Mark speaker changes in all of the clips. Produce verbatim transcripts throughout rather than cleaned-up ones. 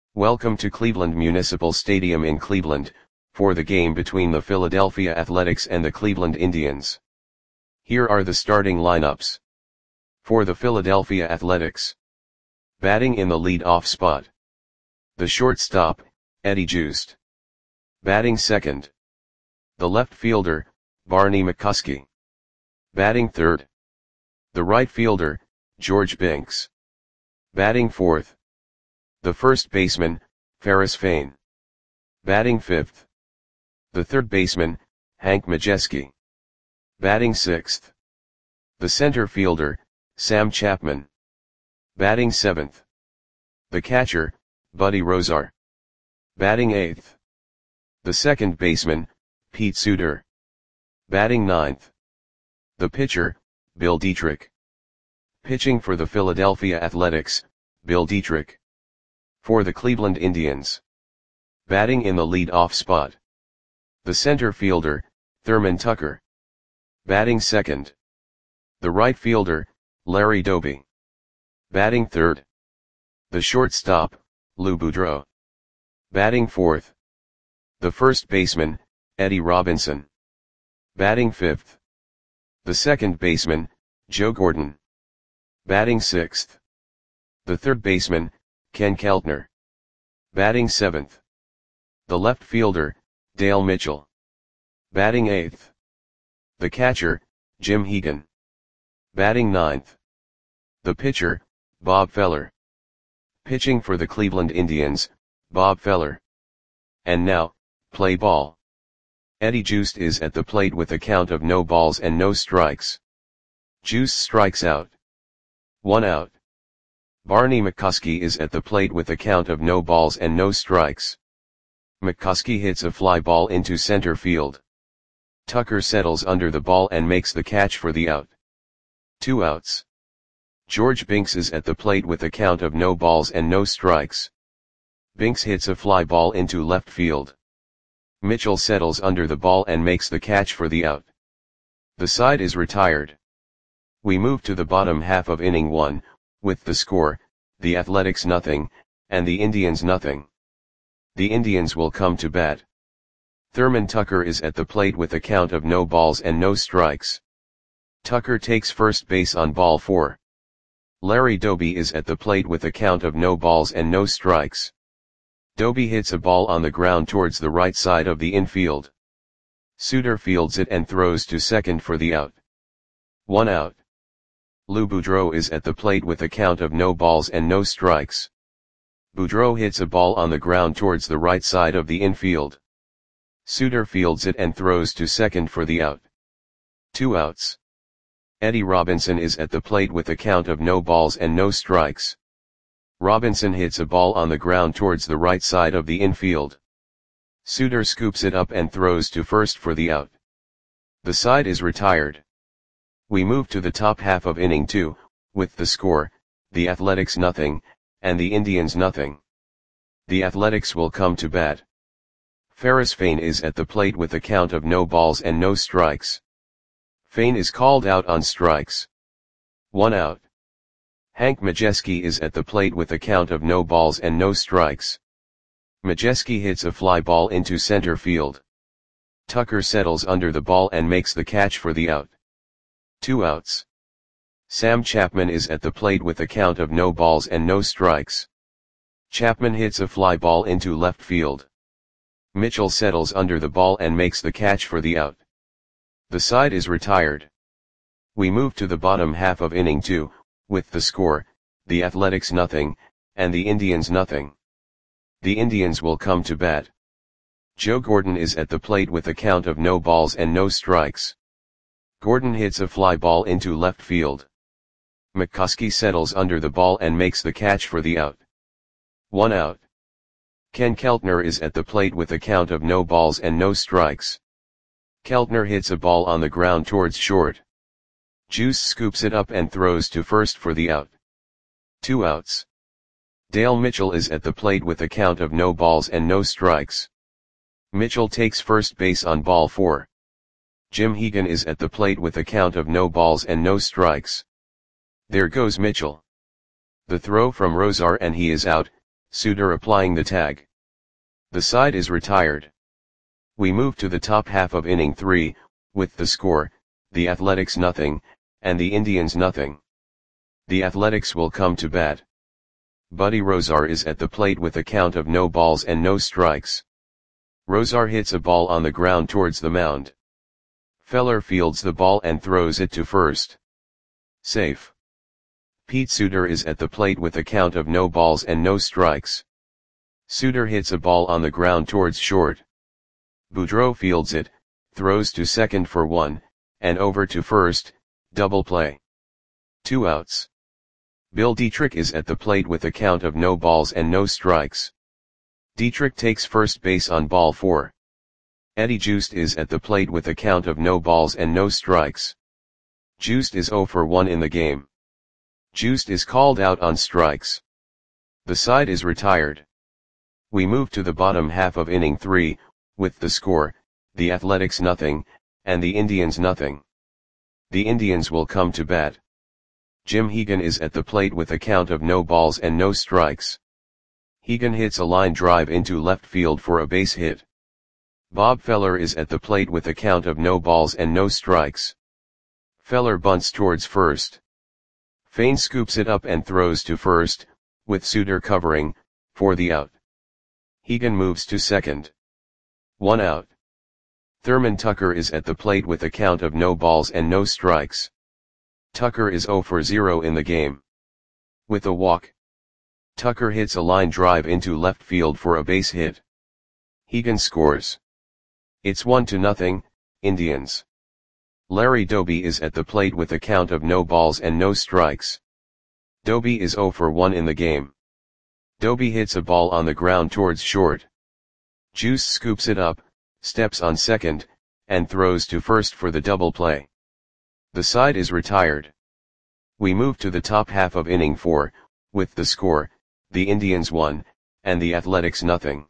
Speaker 1: Welcome to Cleveland Municipal Stadium in Cleveland, for the game between the Philadelphia Athletics and the Cleveland Indians. Here are the starting lineups. For the Philadelphia Athletics. Batting in the lead-off spot. The shortstop, Eddie Joost. Batting second. The left fielder, Barney McCuskey. Batting third. The right fielder, George Binks. Batting fourth. The first baseman, Ferris Fain. Batting fifth. The third baseman, Hank Majeski. Batting sixth. The center fielder, Sam Chapman. Batting seventh. The catcher, Buddy Rozar. Batting eighth. The second baseman, Pete Suter. Batting ninth. The pitcher, Bill Dietrich. Pitching for the Philadelphia Athletics, Bill Dietrich. For the Cleveland Indians. Batting in the lead-off spot. The center fielder, Thurman Tucker. Batting second. The right fielder, Larry Doby. Batting third. The shortstop, Lou Boudreau. Batting fourth. The first baseman, Eddie Robinson. Batting fifth. The second baseman, Joe Gordon. Batting sixth. The third baseman, Ken Keltner. Batting seventh. The left fielder, Dale Mitchell. Batting eighth. The catcher, Jim Hegan. Batting ninth. The pitcher, Bob Feller. Pitching for the Cleveland Indians, Bob Feller. And now, play ball. Eddie Joost is at the plate with a count of no balls and no strikes. Joost strikes out. One out. Barney McCuskey is at the plate with a count of no balls and no strikes. McCuskey hits a fly ball into center field. Tucker settles under the ball and makes the catch for the out. Two outs. George Binks is at the plate with a count of no balls and no strikes. Binks hits a fly ball into left field. Mitchell settles under the ball and makes the catch for the out. The side is retired. We move to the bottom half of inning one, with the score, the Athletics nothing, and the Indians nothing. The Indians will come to bat. Thurman Tucker is at the plate with a count of no balls and no strikes. Tucker takes first base on ball four. Larry Doby is at the plate with a count of no balls and no strikes. Doby hits a ball on the ground towards the right side of the infield. Suter fields it and throws to second for the out. One out. Lou Boudreau is at the plate with a count of no balls and no strikes. Boudreau hits a ball on the ground towards the right side of the infield. Suter fields it and throws to second for the out. Two outs. Eddie Robinson is at the plate with a count of no balls and no strikes. Robinson hits a ball on the ground towards the right side of the infield. Suter scoops it up and throws to first for the out. The side is retired. We move to the top half of inning two, with the score, the Athletics nothing, and the Indians nothing. The Athletics will come to bat. Ferris Fain is at the plate with a count of no balls and no strikes. Fain is called out on strikes. One out. Hank Majeski is at the plate with a count of no balls and no strikes. Majeski hits a fly ball into center field. Tucker settles under the ball and makes the catch for the out. Two outs. Sam Chapman is at the plate with a count of no balls and no strikes. Chapman hits a fly ball into left field. Mitchell settles under the ball and makes the catch for the out. The side is retired. We move to the bottom half of inning two, with the score, the Athletics nothing, and the Indians nothing. The Indians will come to bat. Joe Gordon is at the plate with a count of no balls and no strikes. Gordon hits a fly ball into left field. McCuskey settles under the ball and makes the catch for the out. One out. Ken Keltner is at the plate with a count of no balls and no strikes. Keltner hits a ball on the ground towards short. Joost scoops it up and throws to first for the out. Two outs. Dale Mitchell is at the plate with a count of no balls and no strikes. Mitchell takes first base on ball four. Jim Hegan is at the plate with a count of no balls and no strikes. There goes Mitchell. The throw from Rozar and he is out, Suter applying the tag. The side is retired. We move to the top half of inning three, with the score, the Athletics nothing, and the Indians nothing. The Athletics will come to bat. Buddy Rosar is at the plate with a count of no balls and no strikes. Rosar hits a ball on the ground towards the mound. Feller fields the ball and throws it to first. Safe. Pete Suter is at the plate with a count of no balls and no strikes. Suter hits a ball on the ground towards short. Boudreau fields it, throws to second for one, and over to first, double play. Two outs. Bill Dietrich is at the plate with a count of no balls and no strikes. Dietrich takes first base on ball four. Eddie Joost is at the plate with a count of no balls and no strikes. Joost is oh for one in the game. Joost is called out on strikes. The side is retired. We move to the bottom half of inning three, with the score, the Athletics nothing, and the Indians nothing. The Indians will come to bat. Jim Hegan is at the plate with a count of no balls and no strikes. Hegan hits a line drive into left field for a base hit. Bob Feller is at the plate with a count of no balls and no strikes. Feller bunts towards first. Fain scoops it up and throws to first, with Suter covering, for the out. Hegan moves to second. One out. Thurman Tucker is at the plate with a count of no balls and no strikes. Tucker is oh for zero in the game. With a walk. Tucker hits a line drive into left field for a base hit. Hegan scores. It's one to nothing, Indians. Larry Doby is at the plate with a count of no balls and no strikes. Doby is oh for one in the game. Doby hits a ball on the ground towards short. Juice scoops it up, steps on second, and throws to first for the double play. The side is retired. We move to the top half of inning four, with the score, the Indians one, and the Athletics nothing.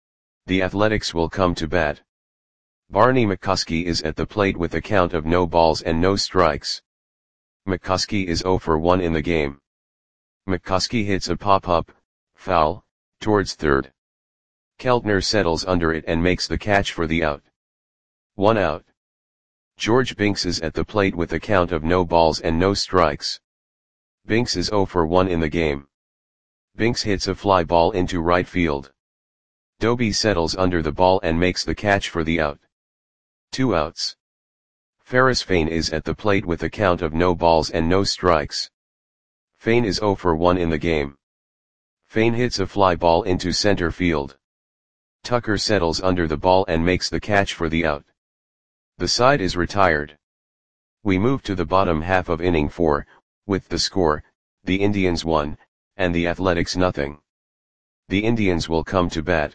Speaker 1: The Athletics will come to bat. Barney McCoskey is at the plate with a count of no balls and no strikes. McCoskey is oh for one in the game. McCoskey hits a pop-up, foul, towards third. Keltner settles under it and makes the catch for the out. One out. George Binks is at the plate with a count of no balls and no strikes. Binks is oh for one in the game. Binks hits a fly ball into right field. Doby settles under the ball and makes the catch for the out. Two outs. Ferris Fain is at the plate with a count of no balls and no strikes. Fain is oh for one in the game. Fain hits a fly ball into center field. Tucker settles under the ball and makes the catch for the out. The side is retired. We move to the bottom half of inning four, with the score, the Indians one, and the Athletics nothing. The Indians will come to bat.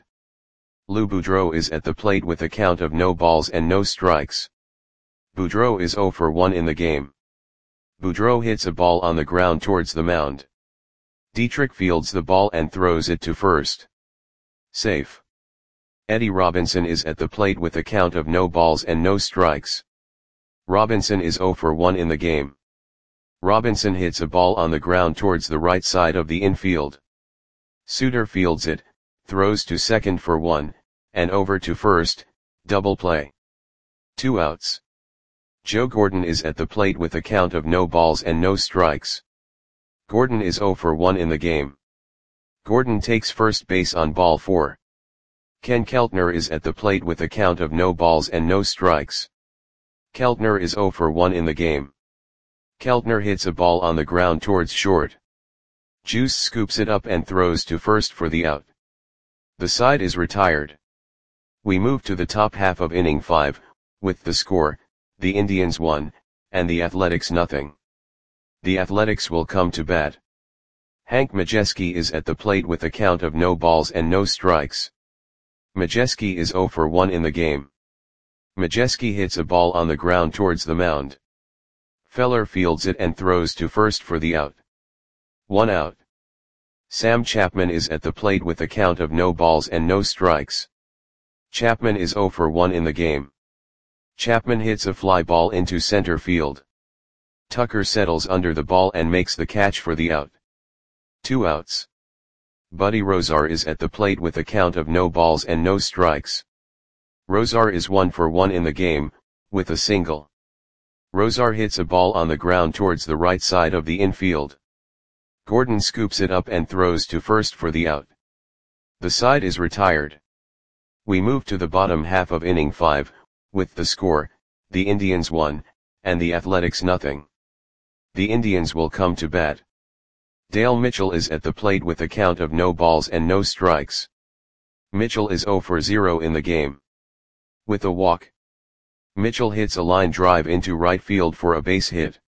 Speaker 1: Lou Boudreau is at the plate with a count of no balls and no strikes. Boudreau is oh for one in the game. Boudreau hits a ball on the ground towards the mound. Dietrich fields the ball and throws it to first. Safe. Eddie Robinson is at the plate with a count of no balls and no strikes. Robinson is oh for one in the game. Robinson hits a ball on the ground towards the right side of the infield. Suter fields it, throws to second for one, and over to first, double play. Two outs. Joe Gordon is at the plate with a count of no balls and no strikes. Gordon is oh for one in the game. Gordon takes first base on ball four. Ken Keltner is at the plate with a count of no balls and no strikes. Keltner is oh for one in the game. Keltner hits a ball on the ground towards short. Juice scoops it up and throws to first for the out. The side is retired. We move to the top half of inning five, with the score, the Indians one, and the Athletics nothing. The Athletics will come to bat. Hank Majeski is at the plate with a count of no balls and no strikes. Majeski is oh for one in the game. Majeski hits a ball on the ground towards the mound. Feller fields it and throws to first for the out. One out. Sam Chapman is at the plate with a count of no balls and no strikes. Chapman is oh for one in the game. Chapman hits a fly ball into center field. Tucker settles under the ball and makes the catch for the out. Two outs. Buddy Rosar is at the plate with a count of no balls and no strikes. Rosar is one for one in the game, with a single. Rosar hits a ball on the ground towards the right side of the infield. Gordon scoops it up and throws to first for the out. The side is retired. We move to the bottom half of inning five, with the score, the Indians one, and the Athletics nothing. The Indians will come to bat. Dale Mitchell is at the plate with a count of no balls and no strikes. Mitchell is zero for zero in the game. With a walk, Mitchell hits a line drive into right field for a base hit.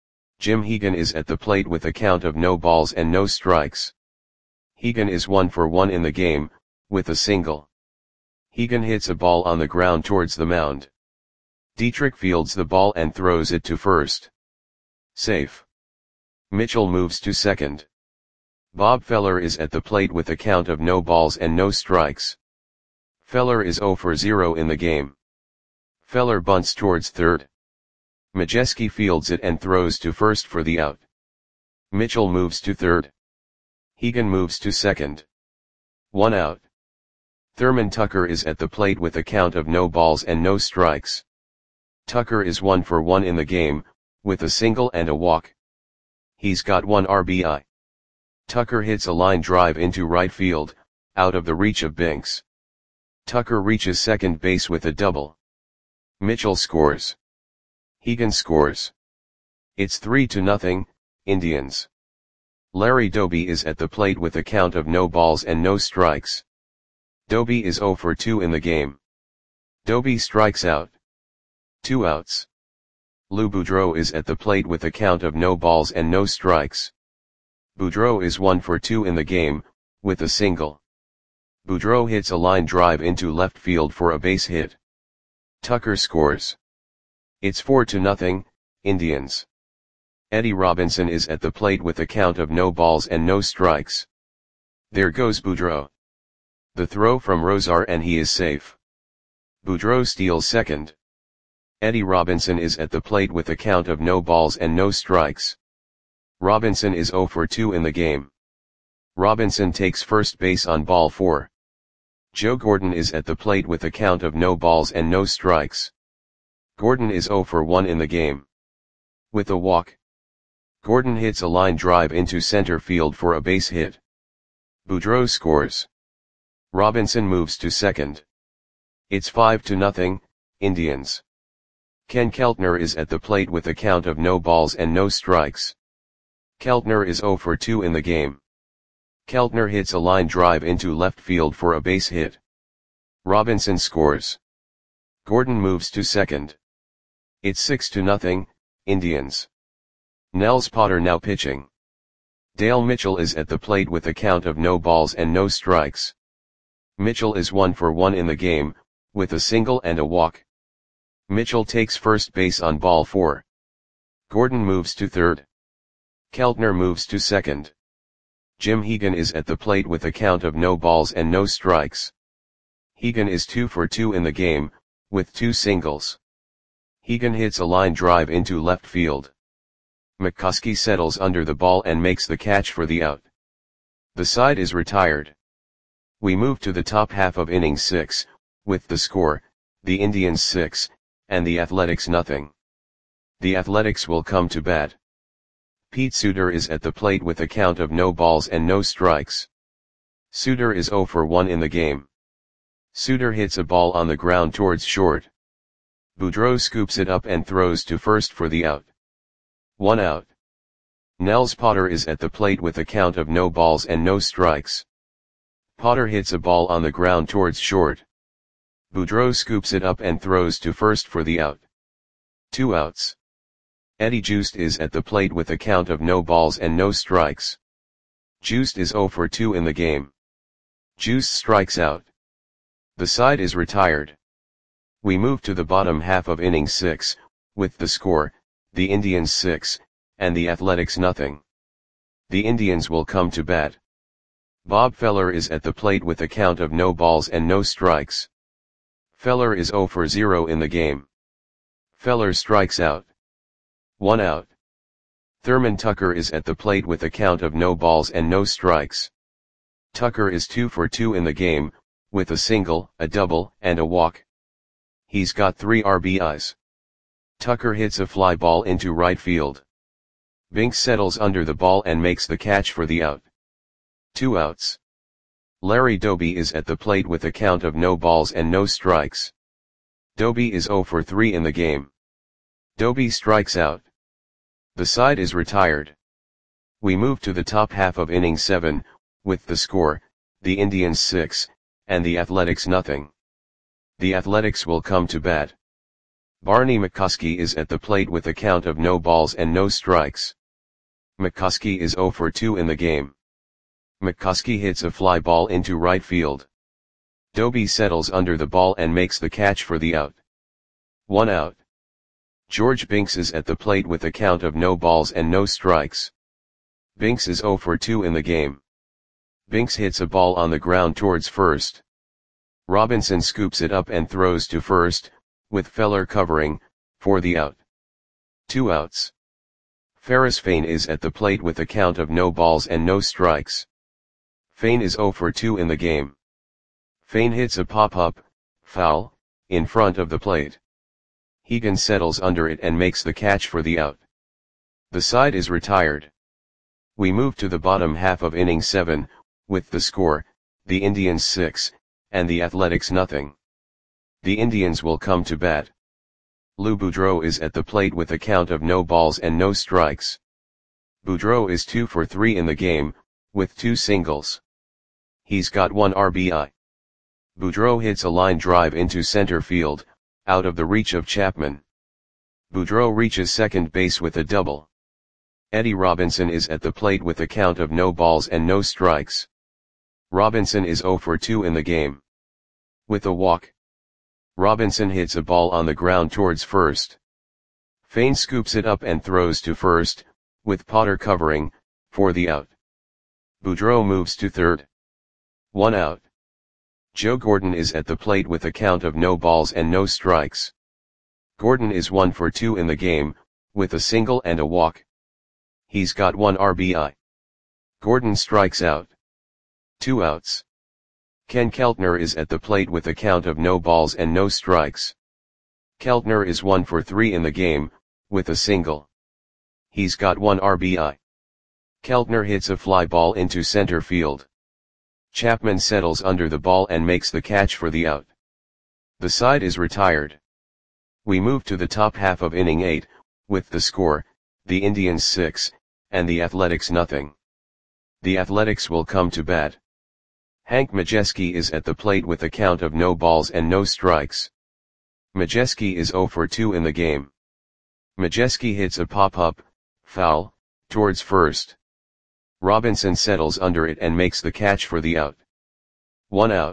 Speaker 1: Jim Hegan is at the plate with a count of no balls and no strikes. Hegan is one for one in the game, with a single. Hegan hits a ball on the ground towards the mound. Dietrich fields the ball and throws it to first. Safe. Mitchell moves to second. Bob Feller is at the plate with a count of no balls and no strikes. Feller is zero for zero in the game. Feller bunts towards third. Majeski fields it and throws to first for the out. Mitchell moves to third. Hegan moves to second. One out. Thurman Tucker is at the plate with a count of no balls and no strikes. Tucker is one for one in the game, with a single and a walk. He's got one R B I. Tucker hits a line drive into right field, out of the reach of Binks. Tucker reaches second base with a double. Mitchell scores. Hegan scores. It's three to nothing, Indians. Larry Doby is at the plate with a count of no balls and no strikes. Doby is zero for two in the game. Doby strikes out. Two outs. Lou Boudreau is at the plate with a count of no balls and no strikes. Boudreau is one for two in the game, with a single. Boudreau hits a line drive into left field for a base hit. Tucker scores. It's four to nothing, Indians. Eddie Robinson is at the plate with a count of no balls and no strikes. There goes Boudreau. The throw from Rosar and he is safe. Boudreau steals second. Eddie Robinson is at the plate with a count of no balls and no strikes. Robinson is zero for two in the game. Robinson takes first base on ball four. Joe Gordon is at the plate with a count of no balls and no strikes. Gordon is zero for one in the game. With a walk, Gordon hits a line drive into center field for a base hit. Boudreau scores. Robinson moves to second. It's five to nothing, Indians. Ken Keltner is at the plate with a count of no balls and no strikes. Keltner is zero for two in the game. Keltner hits a line drive into left field for a base hit. Robinson scores. Gordon moves to second. It's six to nothing, Indians. Nels Potter now pitching. Dale Mitchell is at the plate with a count of no balls and no strikes. Mitchell is one for one in the game, with a single and a walk. Mitchell takes first base on ball four. Gordon moves to third. Keltner moves to second. Jim Hegan is at the plate with a count of no balls and no strikes. Hegan is two for two in the game, with two singles. Hegan hits a line drive into left field. McCoskey settles under the ball and makes the catch for the out. The side is retired. We move to the top half of inning six, with the score, the Indians six, and the Athletics nothing. The Athletics will come to bat. Pete Suter is at the plate with a count of no balls and no strikes. Suter is zero for one in the game. Suter hits a ball on the ground towards short. Boudreau scoops it up and throws to first for the out. One out. Nels Potter is at the plate with a count of no balls and no strikes. Potter hits a ball on the ground towards short. Boudreau scoops it up and throws to first for the out. Two outs. Eddie Joost is at the plate with a count of no balls and no strikes. Joost is zero for two in the game. Joost strikes out. The side is retired. We move to the bottom half of inning six, with the score, the Indians six, and the Athletics nothing. The Indians will come to bat. Bob Feller is at the plate with a count of no balls and no strikes. Feller is zero for zero in the game. Feller strikes out. One out. Thurman Tucker is at the plate with a count of no balls and no strikes. Tucker is two for two in the game, with a single, a double, and a walk. He's got three R B Is. Tucker hits a fly ball into right field. Binks settles under the ball and makes the catch for the out. Two outs. Larry Doby is at the plate with a count of no balls and no strikes. Doby is zero for three in the game. Doby strikes out. The side is retired. We move to the top half of inning seven, with the score, the Indians six, and the Athletics nothing. The Athletics will come to bat. Barney McCoskey is at the plate with a count of no balls and no strikes. McCoskey is zero for two in the game. McCoskey hits a fly ball into right field. Doby settles under the ball and makes the catch for the out. One out. George Binks is at the plate with a count of no balls and no strikes. Binks is zero for two in the game. Binks hits a ball on the ground towards first. Robinson scoops it up and throws to first, with Feller covering, for the out. Two outs. Ferris Fain is at the plate with a count of no balls and no strikes. Fain is zero for two in the game. Fain hits a pop-up, foul, in front of the plate. Hegan settles under it and makes the catch for the out. The side is retired. We move to the bottom half of inning seven, with the score, the Indians six, and the Athletics nothing. The Indians will come to bat. Lou Boudreau is at the plate with a count of no balls and no strikes. Boudreau is two for three in the game, with two singles. He's got one R B I. Boudreau hits a line drive into center field, out of the reach of Chapman. Boudreau reaches second base with a double. Eddie Robinson is at the plate with a count of no balls and no strikes. Robinson is zero for two in the game. With a walk. Robinson hits a ball on the ground towards first. Fain scoops it up and throws to first, with Potter covering, for the out. Boudreau moves to third. One out. Joe Gordon is at the plate with a count of no balls and no strikes. Gordon is one for two in the game, with a single and a walk. He's got one R B I. Gordon strikes out. Two outs. Ken Keltner is at the plate with a count of no balls and no strikes. Keltner is one for three in the game, with a single. He's got one R B I. Keltner hits a fly ball into center field. Chapman settles under the ball and makes the catch for the out. The side is retired. We move to the top half of inning eight, with the score, the Indians six, and the Athletics nothing. The Athletics will come to bat. Hank Majeski is at the plate with a count of no balls and no strikes. Majeski is zero for two in the game. Majeski hits a pop-up, foul, towards first. Robinson settles under it and makes the catch for the out. One out.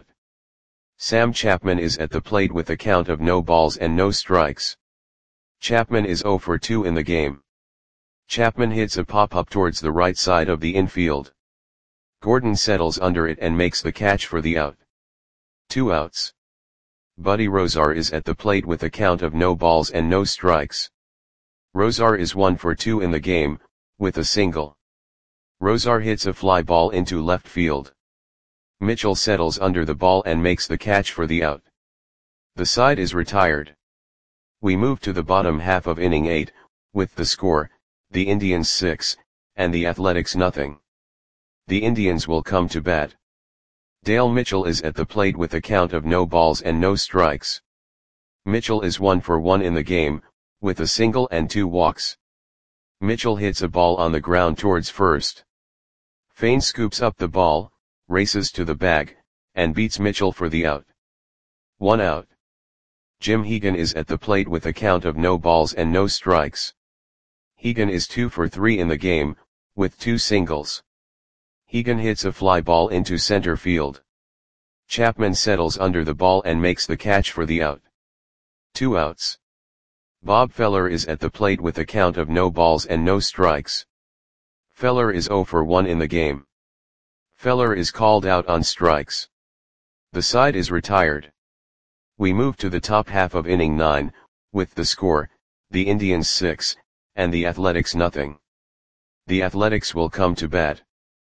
Speaker 1: Sam Chapman is at the plate with a count of no balls and no strikes. Chapman is zero for two in the game. Chapman hits a pop-up towards the right side of the infield. Gordon settles under it and makes the catch for the out. Two outs. Buddy Rozar is at the plate with a count of no balls and no strikes. Rozar is one for two in the game, with a single. Rozar hits a fly ball into left field. Mitchell settles under the ball and makes the catch for the out. The side is retired. We move to the bottom half of inning eight, with the score, the Indians six, and the Athletics nothing. The Indians will come to bat. Dale Mitchell is at the plate with a count of no balls and no strikes. Mitchell is one for one in the game, with a single and two walks. Mitchell hits a ball on the ground towards first. Fain scoops up the ball, races to the bag, and beats Mitchell for the out. One out. Jim Hegan is at the plate with a count of no balls and no strikes. Hegan is two for three in the game, with two singles. Hegan hits a fly ball into center field. Chapman settles under the ball and makes the catch for the out. Two outs. Bob Feller is at the plate with a count of no balls and no strikes. Feller is zero for one in the game. Feller is called out on strikes. The side is retired. We move to the top half of inning nine, with the score, the Indians six, and the Athletics nothing. The Athletics will come to bat.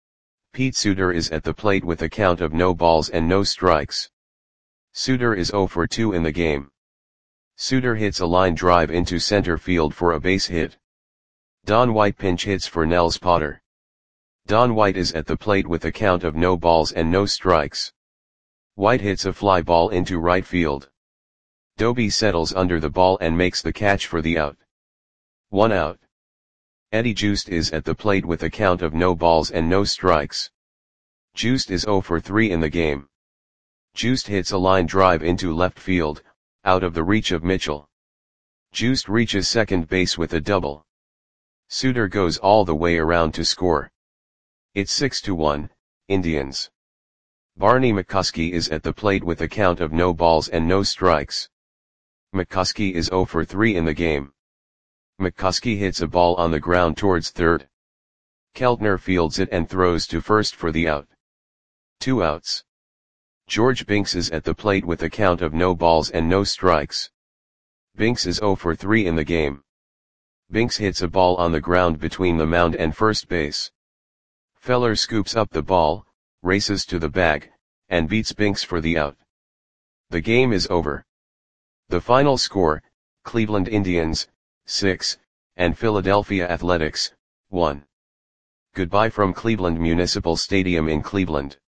Speaker 1: Pete Suter is at the plate with a count of no balls and no strikes. Suter is zero for two in the game. Suter hits a line drive into center field for a base hit. Don White pinch hits for Nels Potter. Don White is at the plate with a count of no balls and no strikes. White hits a fly ball into right field. Doby settles under the ball and makes the catch for the out. One out. Eddie Joost is at the plate with a count of no balls and no strikes. Joost is zero for three in the game. Joost hits a line drive into left field, out of the reach of Mitchell. Joost reaches second base with a double. Suter goes all the way around to score. It's six to one, Indians. Barney McCuskey is at the plate with a count of no balls and no strikes. McCuskey is zero for three in the game. McCuskey hits a ball on the ground towards third. Keltner fields it and throws to first for the out. Two outs. George Binks is at the plate with a count of no balls and no strikes. Binks is zero for three in the game. Binks hits a ball on the ground between the mound and first base. Feller scoops up the ball, races to the bag, and beats Binks for the out. The game is over. The final score, Cleveland Indians, six, and Philadelphia Athletics, one. Goodbye from Cleveland Municipal Stadium in Cleveland.